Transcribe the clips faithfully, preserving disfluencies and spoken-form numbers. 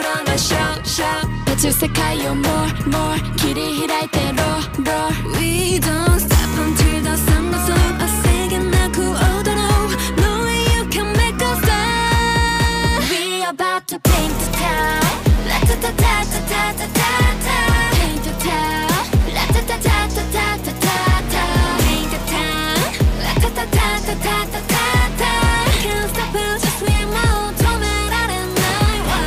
on a show show 펼칠世界を more more 切り開いて roar roar We don't stop until the sun goes up 焦げなく踊ろう No way you can make us stop We about to paint the town La ta ta ta ta ta ta ta ta Paint the town La ta ta ta ta ta ta ta ta Paint the town La ta ta ta ta ta ta ta ta Can't stop us just we more止められないわ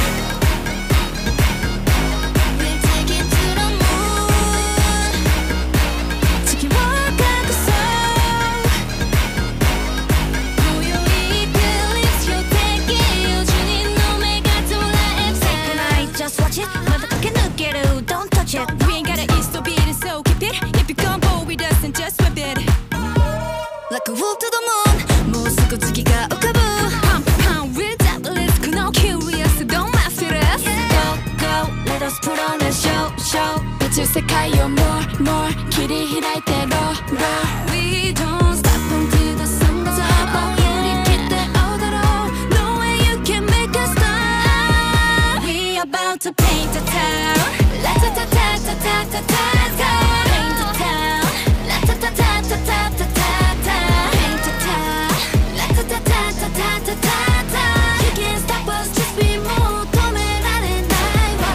We'll take it to the moon 地球を隠そう今宵 Eclipse You'll take it よじゅうにんの目が捉え Second night just watch it まだ駆け抜ける Don't touch it We ain't gotta east to beat it so keep it If you come bold with us and just whip it Like a wolf to the moon もうすぐ月が浮かぶ Pump pump with that risk No curious don't mess with us Go go let us put on a show show 宇宙世界を more more 切り開いて roar roar We don't stop until the sun goes up 振り切って踊ろう No way you can make us stop We about to paint the town La ta ta ta ta ta ta ta ta Paint the town La ta ta ta ta ta ta ta ta Paint the town La ta ta ta ta ta ta ta ta You can't stop us just be more 止められないわ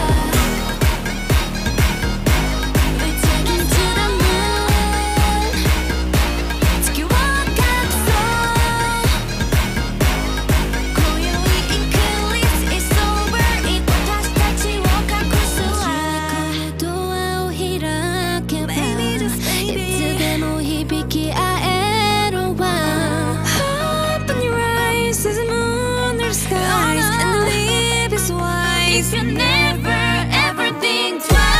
We're taking to the moon 地球を隠そう今宵 Eclipse is over 私たちを隠すわドアを開けばいつでも響き合えるわ Open your eyes as the moon or skies and live is wise If you never ever think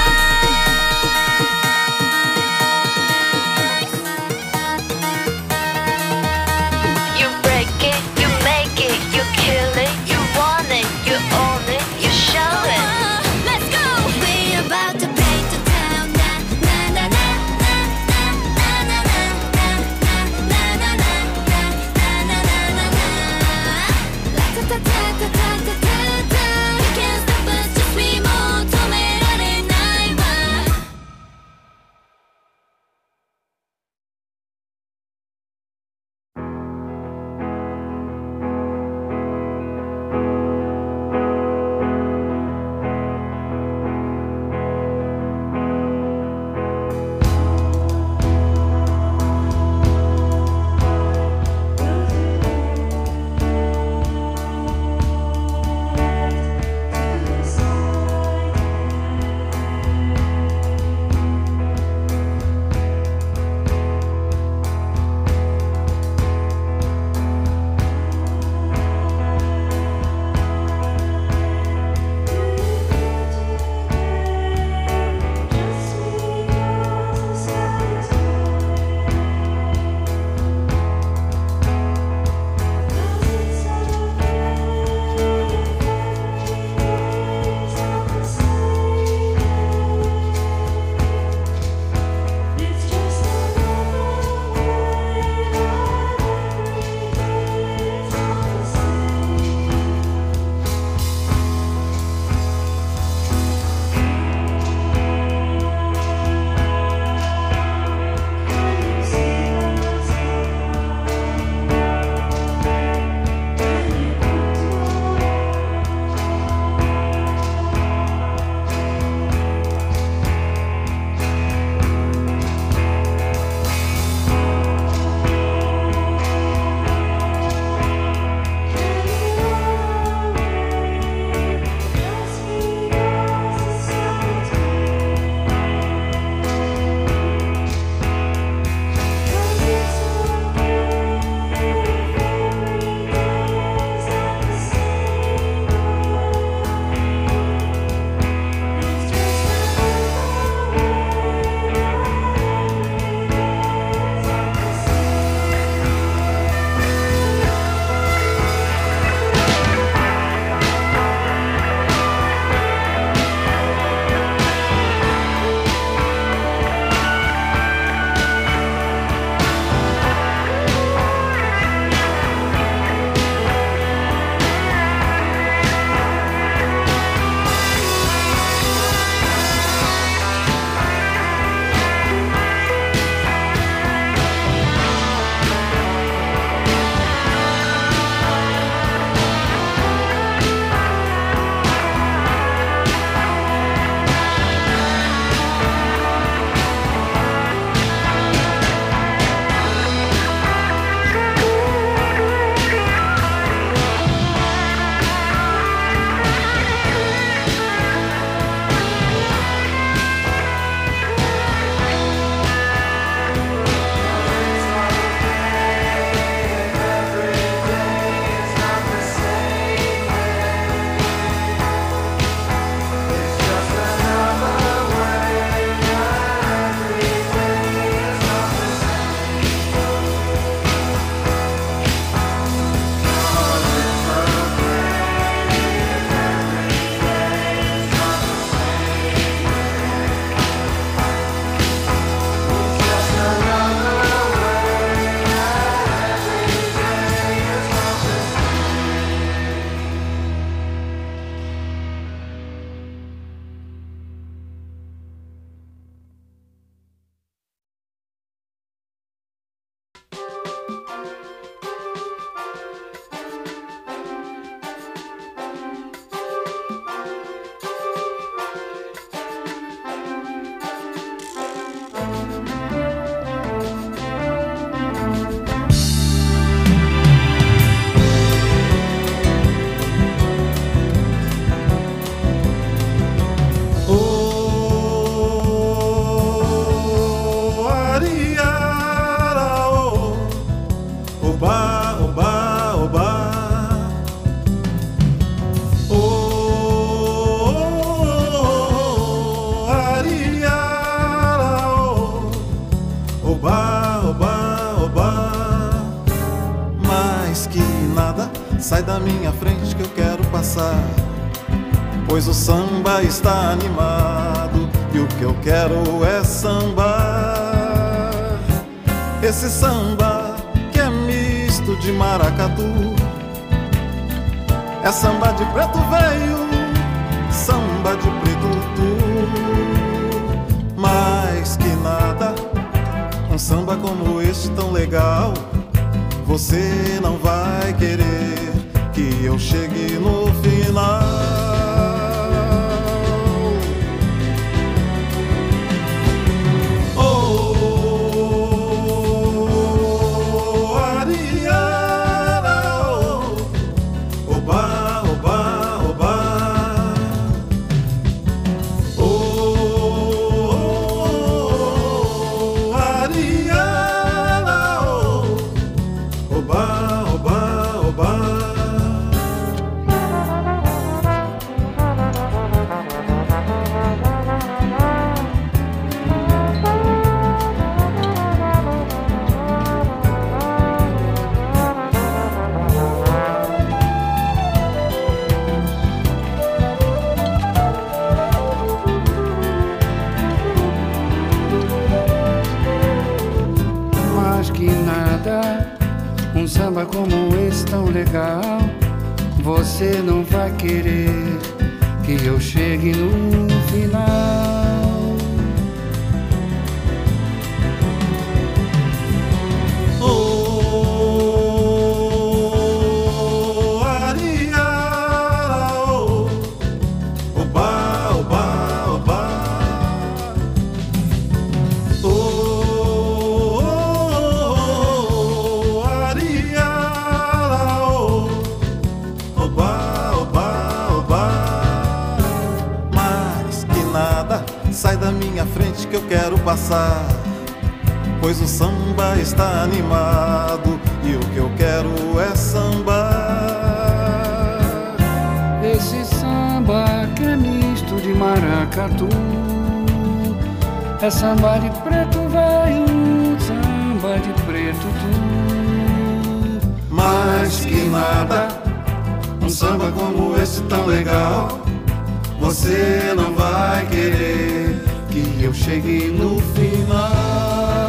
twice You break it, you make it, you kill it, you want it, you own it, you show it Let's go! We're about to paint the town Na na na na na na na na na na na na na na na na na La ta ta ta ta ta ta ta ta You can't stop us just we sai da minha frente que eu quero passar, pois o samba está animado e o que eu quero é sambar. Esse samba que é misto de maracatu, é samba de preto velho, samba de preto tu. Mais que nada, um samba como este tão legal, você não vai querer que eu chegue no final. Oh, Ariara, oh, oba, oba, oba. Oh, Ariara, oh, oba, oba, oba. Mais que nada, um samba como esse tão legal, você não vai querer que eu chegue no final. Oh, Ariara, oh, oba, oba, oba. Oh, Ariara, oh, oba, oba, oba. Mais que nada, sai da minha frente que eu quero passar, pois o samba está animado e o que eu quero é sambar. Esse samba que é misto de maracatu, é samba de preto velho, samba de preto tu. Mais que nada, um samba como esse tão legal, você não vai querer que eu chegue no final.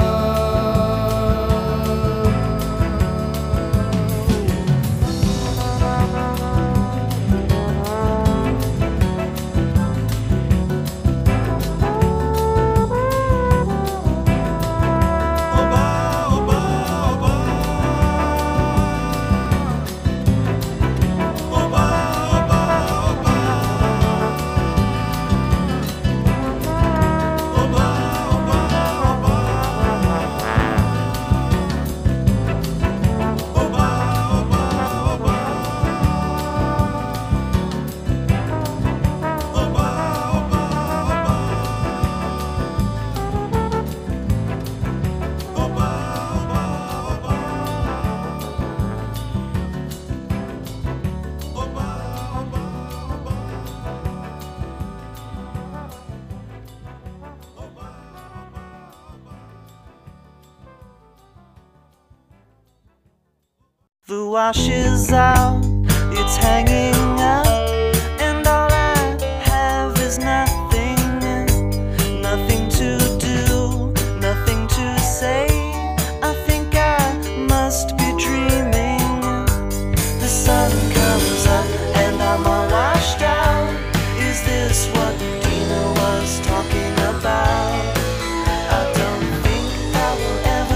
The wash is out, it's hanging up, and all I have is nothing, nothing to do, nothing to say. I think I must be dreaming. The sun comes up and I'm all washed out. Is this what Dina was talking about? I don't think I will ever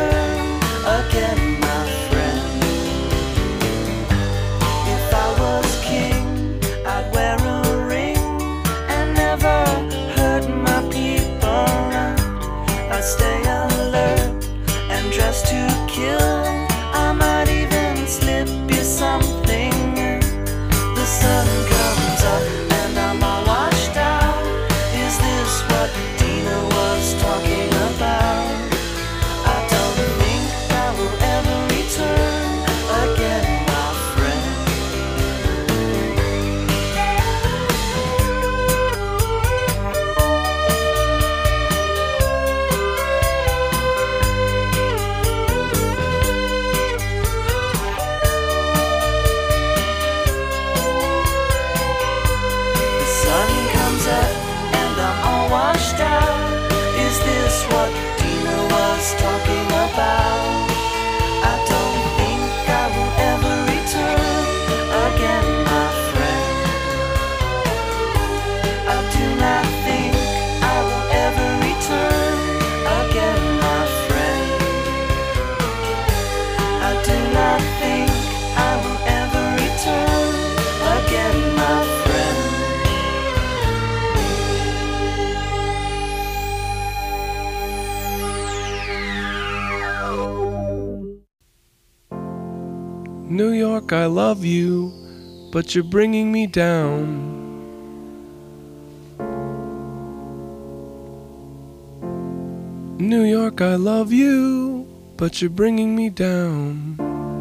return again, my friend. If I was New York, I love you, but you're bringing me down. New York, I love you, but you're bringing me down.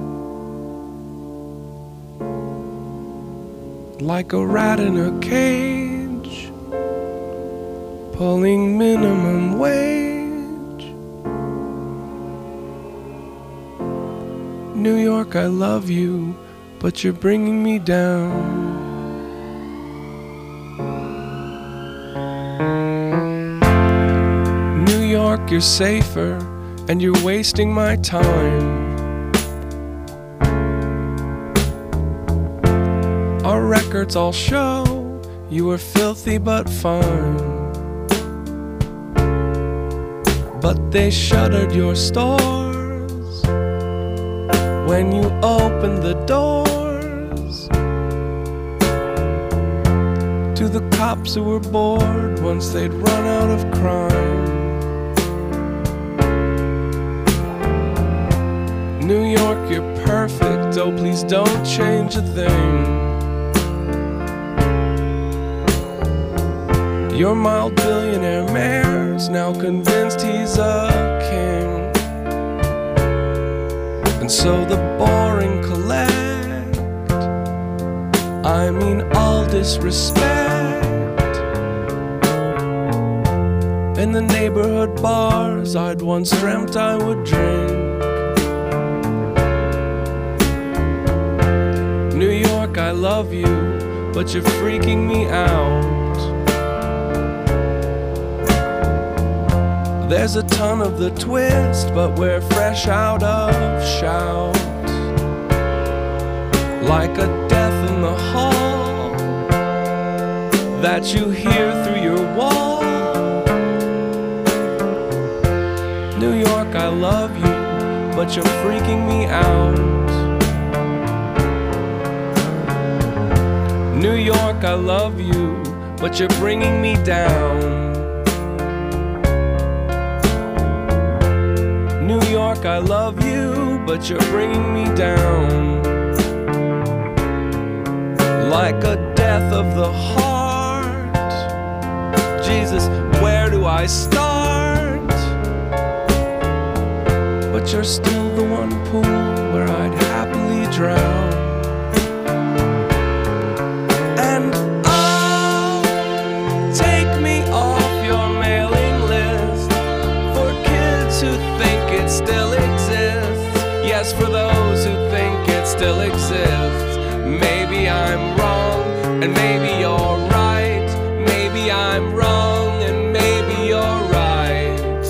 Like a rat in a cage, pulling minimum wage. New York, I love you, but you're bringing me down. New York, you're safer, and you're wasting my time. Our records all show you were filthy but fine. But they shuttered your stores when you opened the doors to the cops who were bored once they'd run out of crime. New York, you're perfect, oh please don't change a thing. Your mild billionaire mayor's now convinced he's a king, and so the boring collect, I mean all disrespect. In the neighborhood bars I'd once dreamt I would drink. New York, I love you, but you're freaking me out. There's a ton of the twist, but we're fresh out of shout. Like a death in the hall that you hear through your wall. New York, I love you, but you're freaking me out. New York, I love you, but you're bringing me down. New York, I love you, but you're bringing me down. Like a death of the heart. Jesus, where do I start? But you're still the one pool where I'd happily drown. And oh, take me off your mailing list for kids who think it still exists. Yes, for those who think it still exists. Maybe I'm wrong, and maybe you're right. Maybe I'm wrong, and maybe you're right.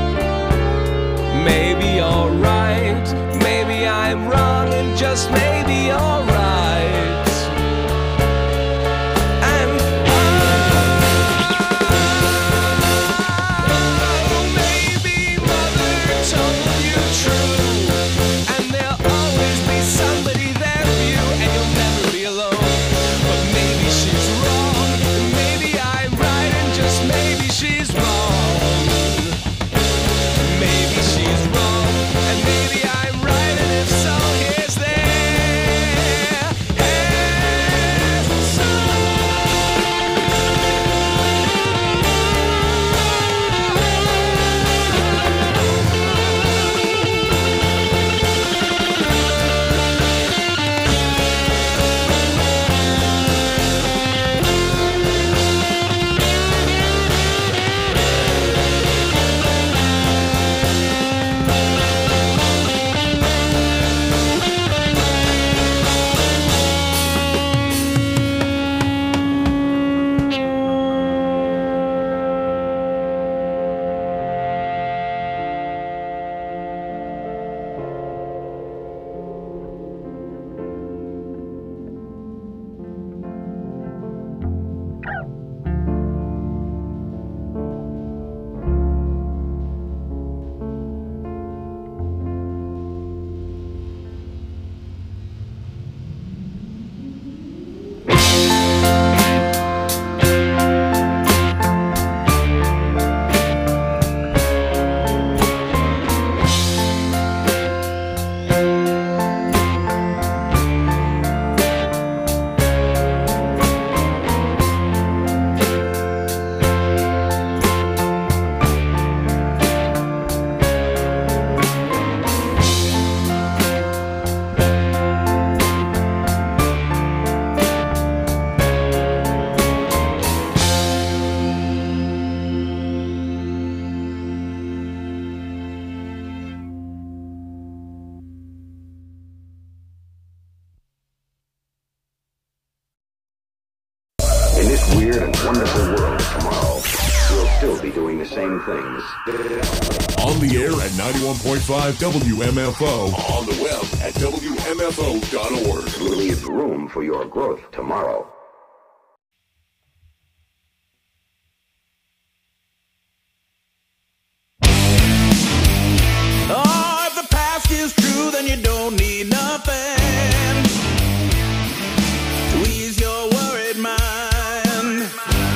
Maybe you're right. Maybe I'm wrong, and just maybe you're right. And oh, maybe mother told you true, and there'll always be somebody there for you. weird and wonderful world of tomorrow, we'll still be doing the same things. On the air at ninety-one point five W M F O. On the web at W M F O dot org. Leave room for your growth tomorrow. Oh, if the past is true, then you don't need nothing to ease your worried mind.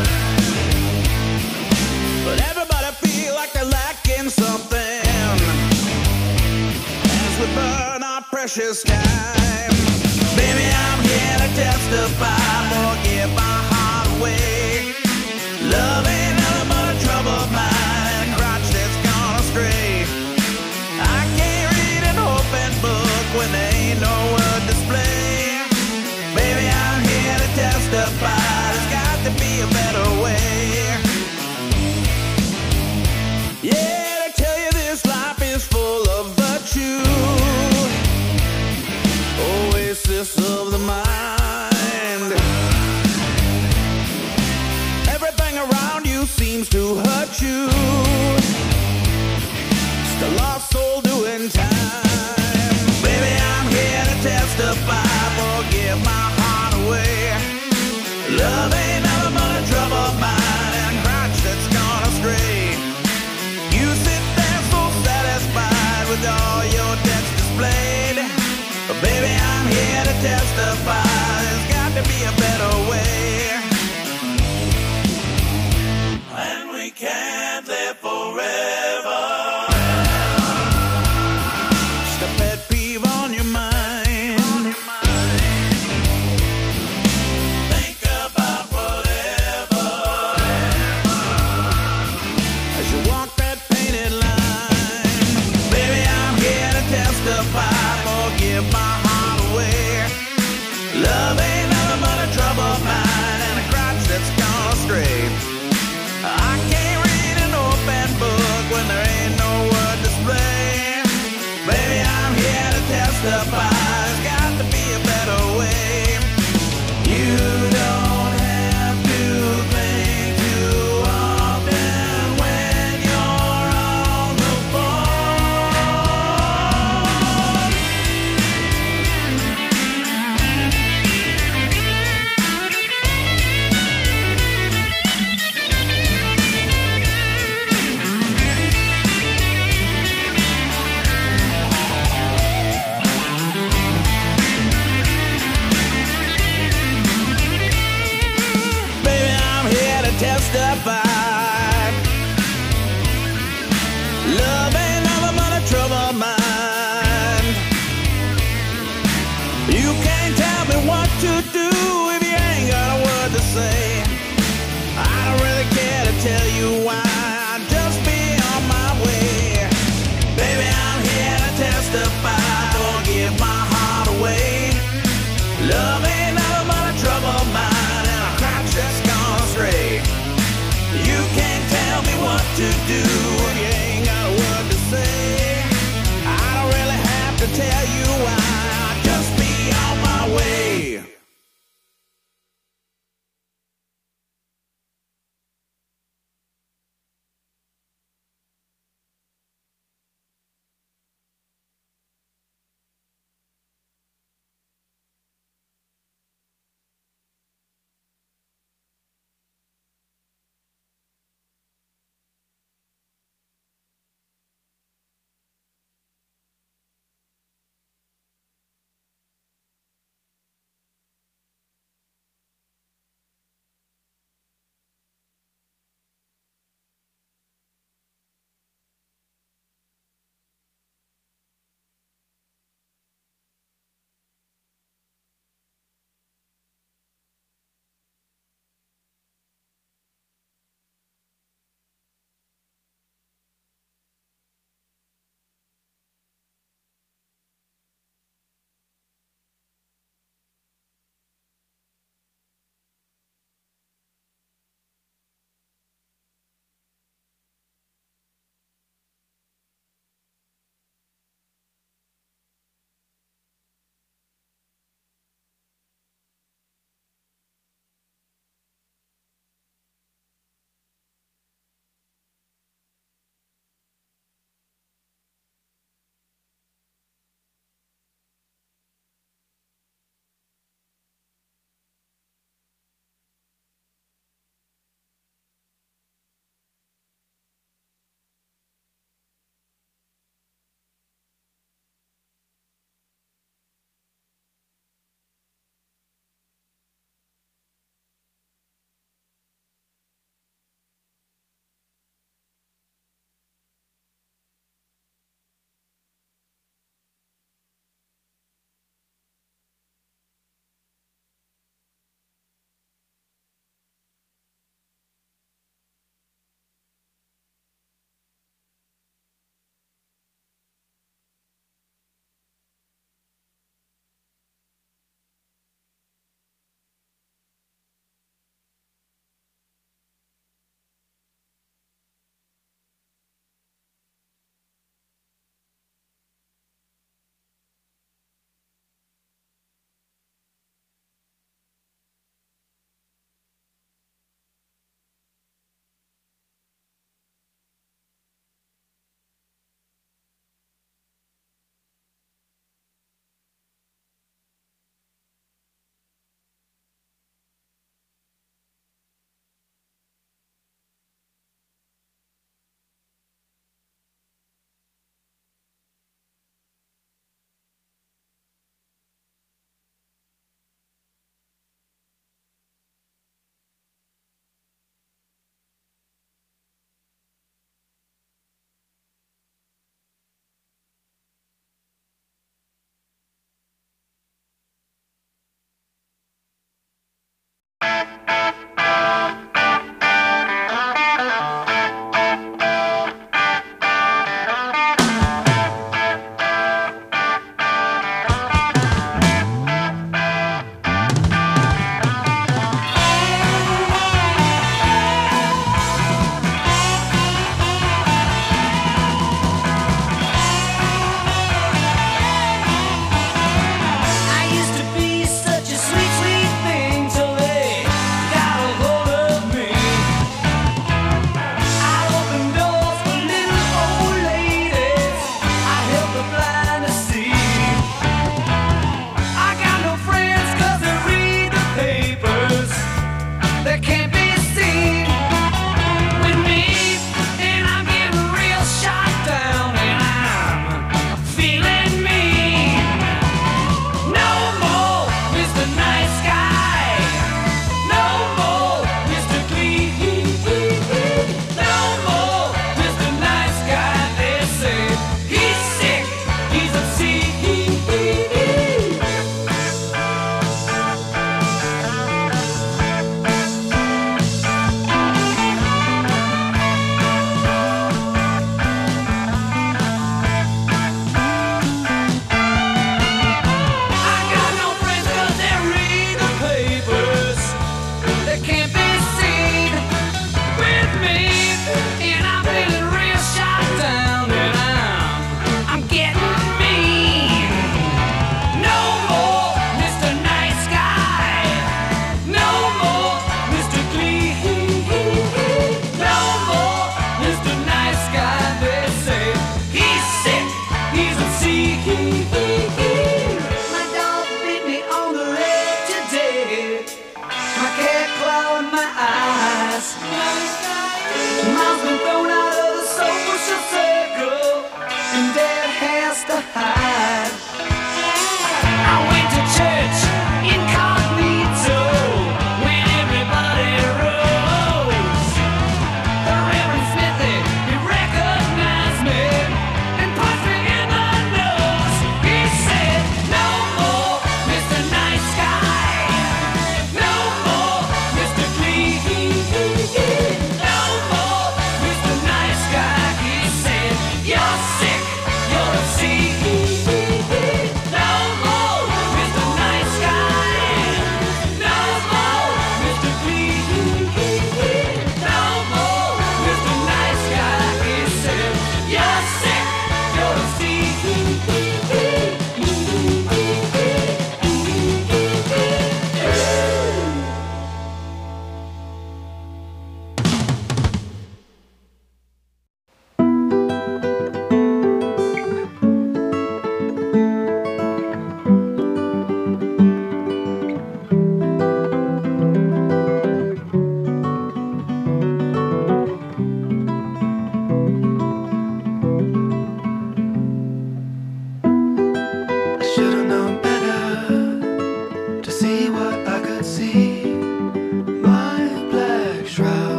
But everybody feel like they're lacking something as we burn our precious time. Baby, I'm here to testify, forgive my heart away. Love ain't nothing but a trouble of mine, a crotch that's gone astray. I can't read an open book when there ain't no word display. Baby, I'm here to testify, there's got to be a better way. Yeah, to tell you this life is full of virtue, oasis of the mind. Everything around you seems to hurt you, the lost soul doing time. Baby, I'm here to testify, forgive my heart away. Love ain't nothing but a trouble of mine, and a crotch that's gone astray. You sit there so satisfied with all your debts displayed, but baby, I'm here to testify, there's got to be a better way. And we can't live forever. Love ain't nothing but a trouble of mine, and a crotch that's gone astray. I can't read an open book when there ain't no word display. Baby, I'm here to testify, there's got to be a better way. You don't have to think too often when you're on the testify. Love ain't nothing but a trouble of mine. You can't tell me what to do if you ain't got a word to say. I don't really care to tell you why, I'll just be on my way. Baby, I'm here to testify, forgive my heart away. Love ain't nothing but a trouble of mine, and a crotch that's gone astray.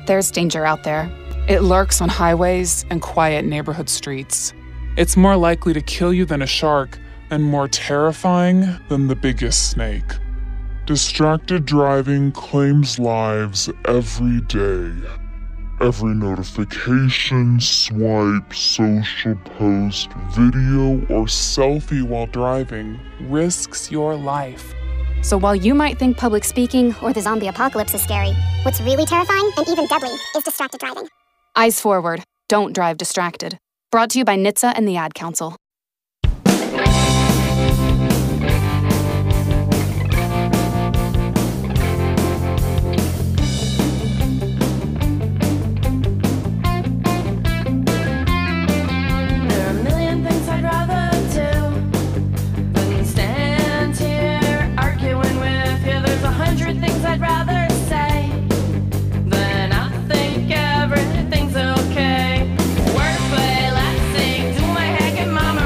There's danger out there. It lurks on highways and quiet neighborhood streets. It's more likely to kill you than a shark, and more terrifying than the biggest snake. Distracted driving claims lives every day. Every notification, swipe, social post, video, or selfie while driving risks your life. So while you might think public speaking or the zombie apocalypse is scary, what's really terrifying and even deadly is distracted driving. Eyes forward. Don't drive distracted. Brought to you by N H T S A and the Ad Council. I'd rather say than I think everything's okay. Work, play, laugh, sing, do my hack and mama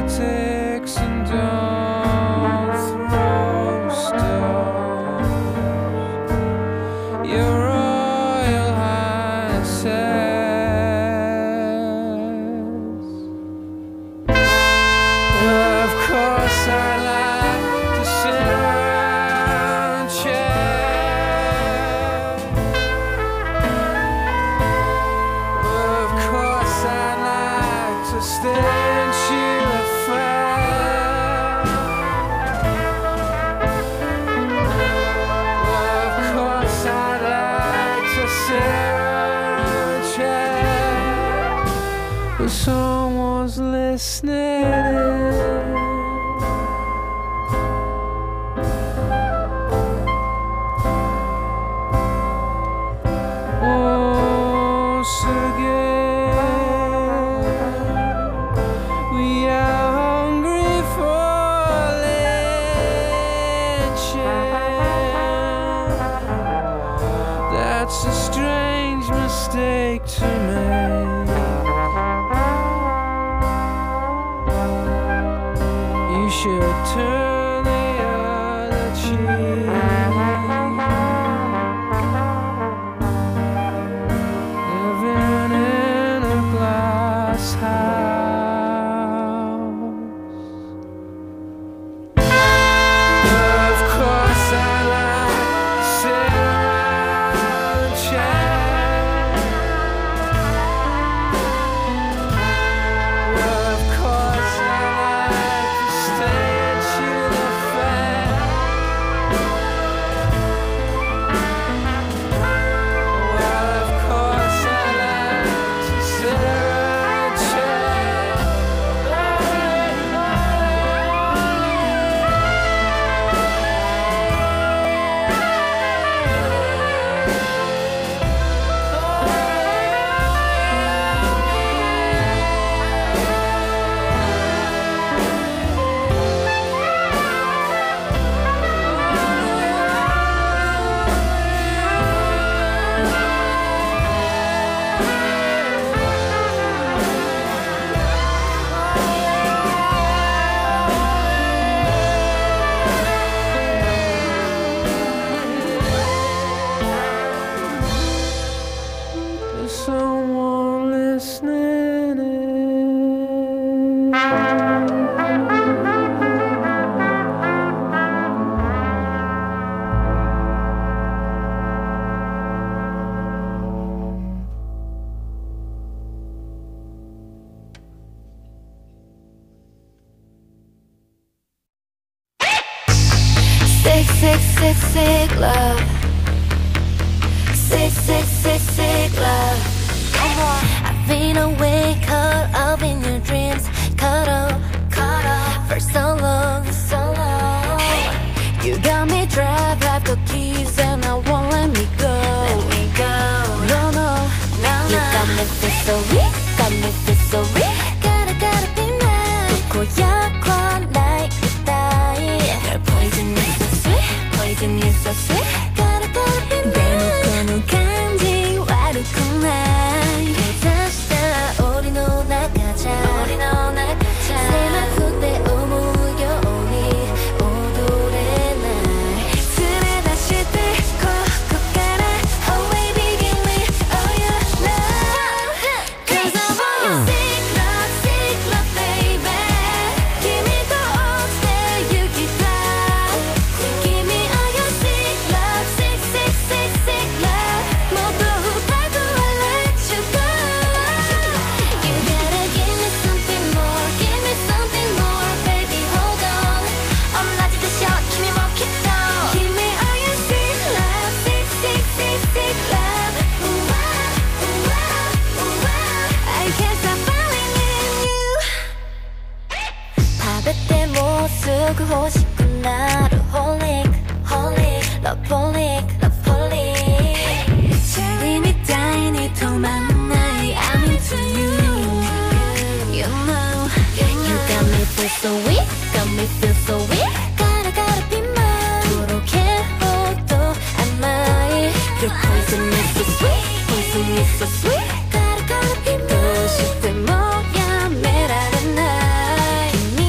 politics and don't throw stones. Your Royal Highnesses. Of course I like to sit around chat. Of course I like to stand chill and fat. Of course I like to sit around chat. But someone's listening. Once again, we are hungry for lynching. That's a strange mistake to make. You should turn the other cheek. Living in a glass house. Of course I like to sit around and chat. Of course I like to stand chill and fat. Well, of course I like to sit around and chat. There's someone listening in. Sick, sick, sick, sick love. Sick, sick, sick, sick love. Come on. I've been awake, caught up in your dreams. Caught up, caught up for so long, so long. You got me trapped, have the keys, and I won't let me go. Let me go. No, no, no, no. You got me feel so weak, got me feel so weak. Gotta, gotta be mine. 고약한 나의 따위. Your poison is so sweet, poison is so sweet. Gotta, gotta be mine. 대놓고는 간지 와르구나. 괜찮다, 우리 놀아가자. 우리 놀아가자. 새만 그때 오무려 우리 오늘의 날. 술에 다시 들고 걷가라. Oh baby give me all your love. 'Cause I want your sick love, sick love baby. Give me the all day you keep love. Give me all your sick love, sick, sick, sick, sick love. 모두 밟고 I'll let you go. You gotta give me something more, give me something more, baby hold on. 엄라지듯 셔, 힘이 먹히죠. Give me all your sick love, sick, sick, sick, sick love. Ooh, ah, ooh, ah, ooh, ah. I can't stop falling in you. 밥에 때 못 쓰고 싶은 나를 holic, holic, loveholic, loveholic. 재림이 따윈이 도망 나이 I'm into you. You know, you got me feel so weak, got me feel so weak. Gotta, gotta be mine. 그렇게 해도 안 나이. Your poison is so sweet, poison is so sweet. Gotta, gotta be mine. 또 싶대 뭐야 매라는 날. Give me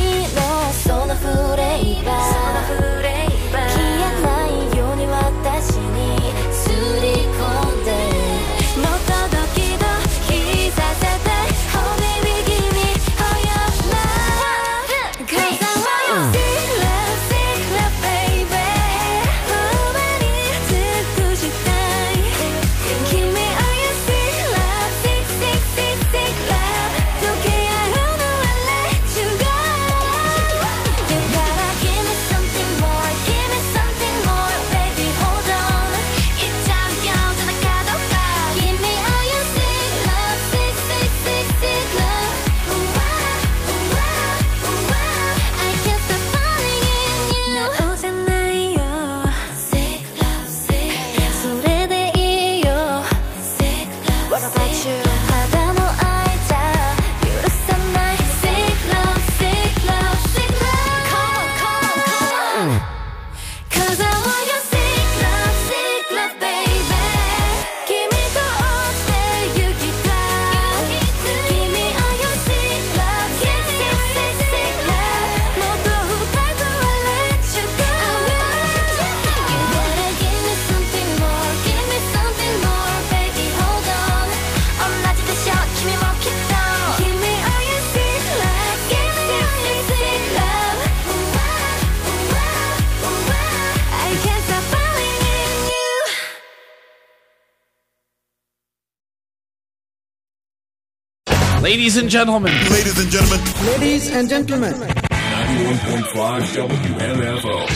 Ladies and gentlemen. Ladies and gentlemen. Ladies and gentlemen. ninety-one point five W M F O.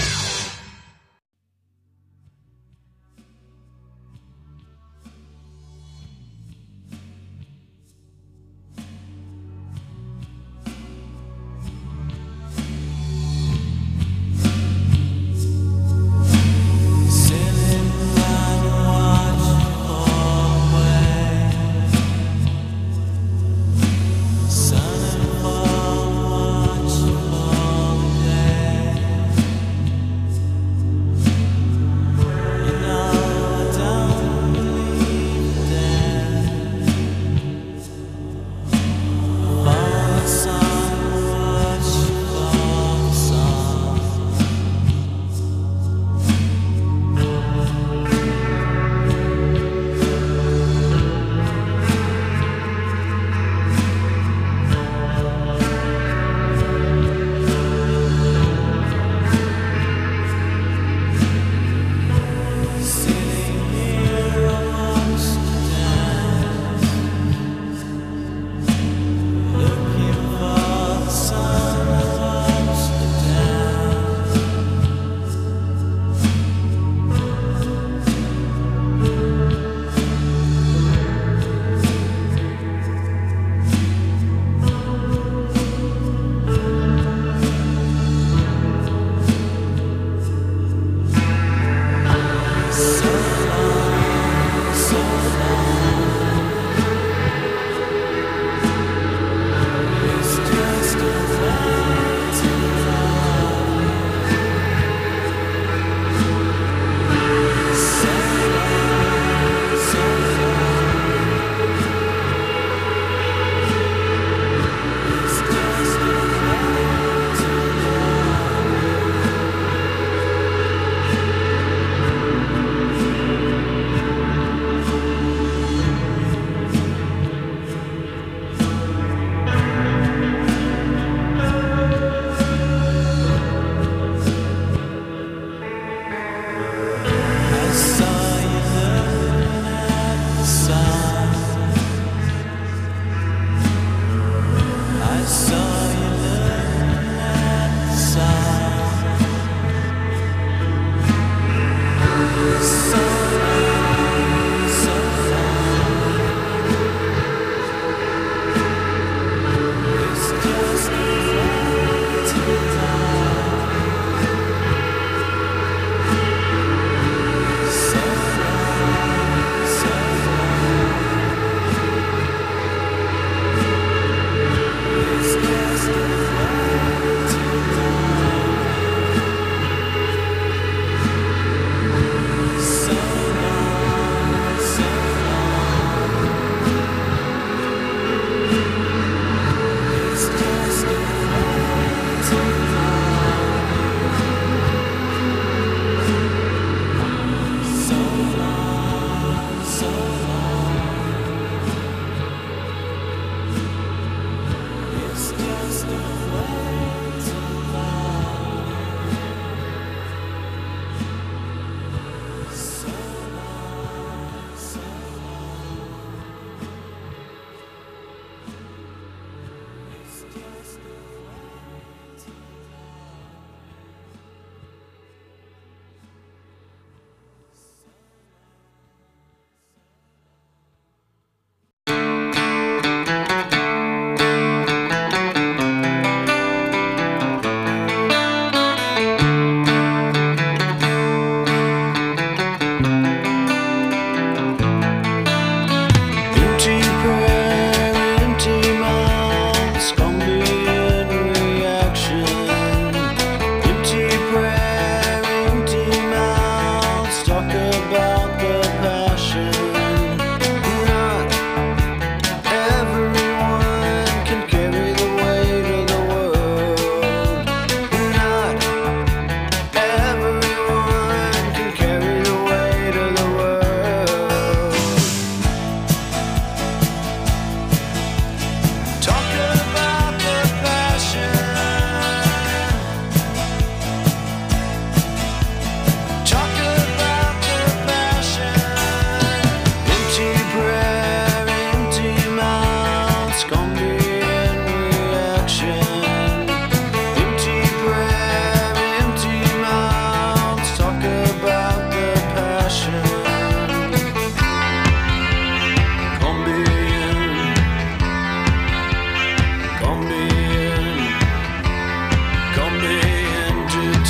Sun and watch all day.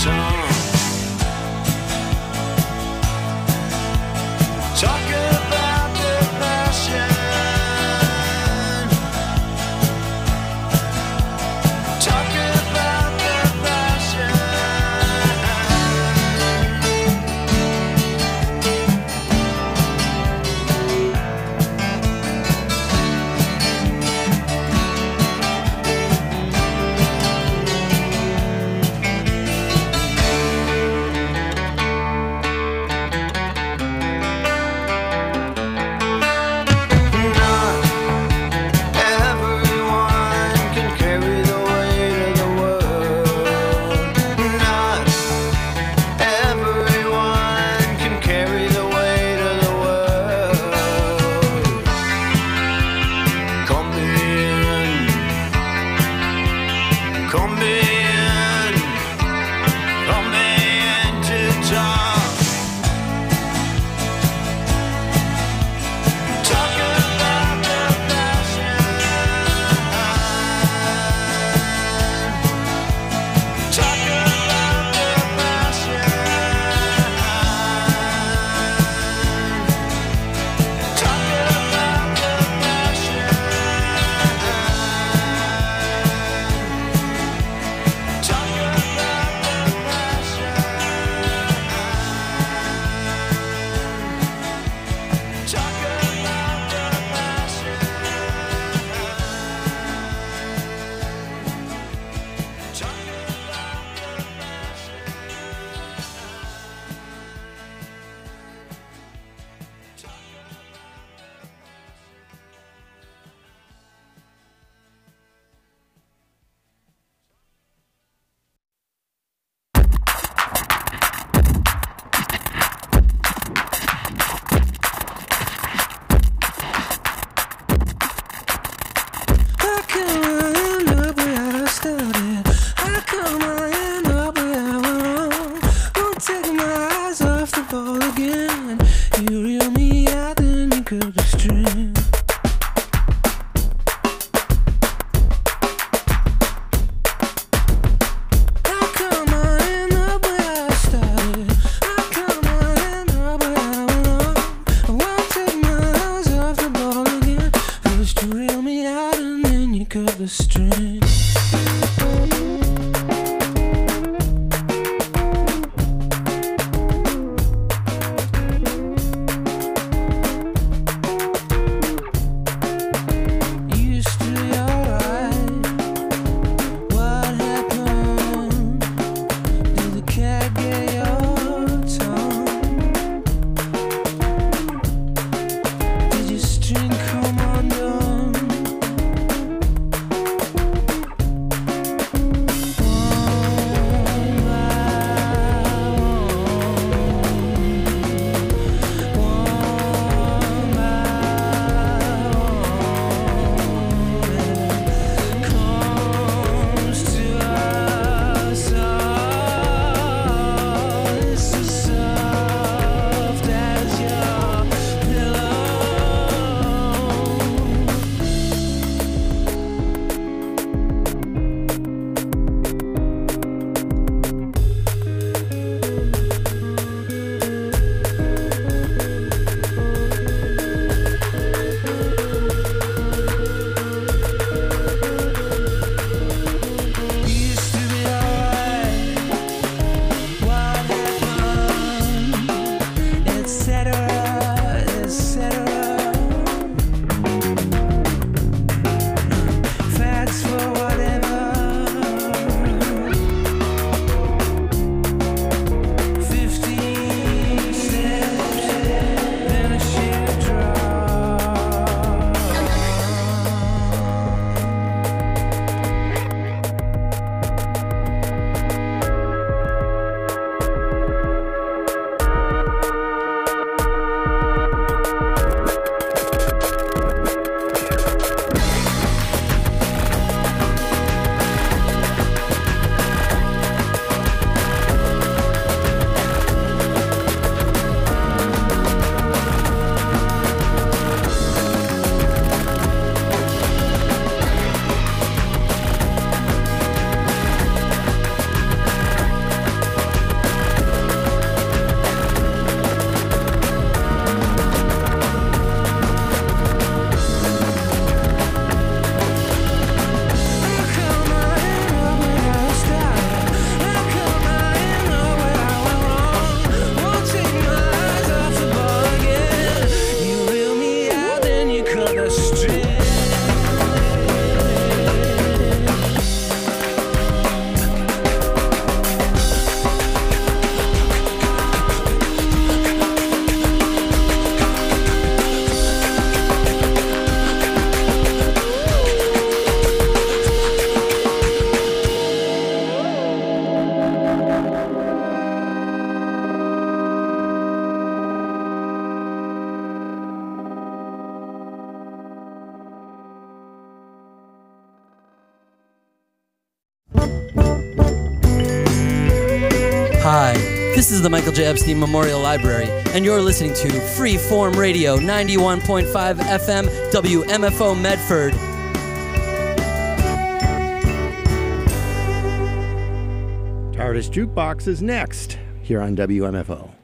song. Talk about the passion. Talk about the passion. Hi, this is the Michael J. Epstein Memorial Library, and you're listening to Freeform Radio ninety-one point five F M W M F O Medford. Tardis Jukebox is next here on W M F O.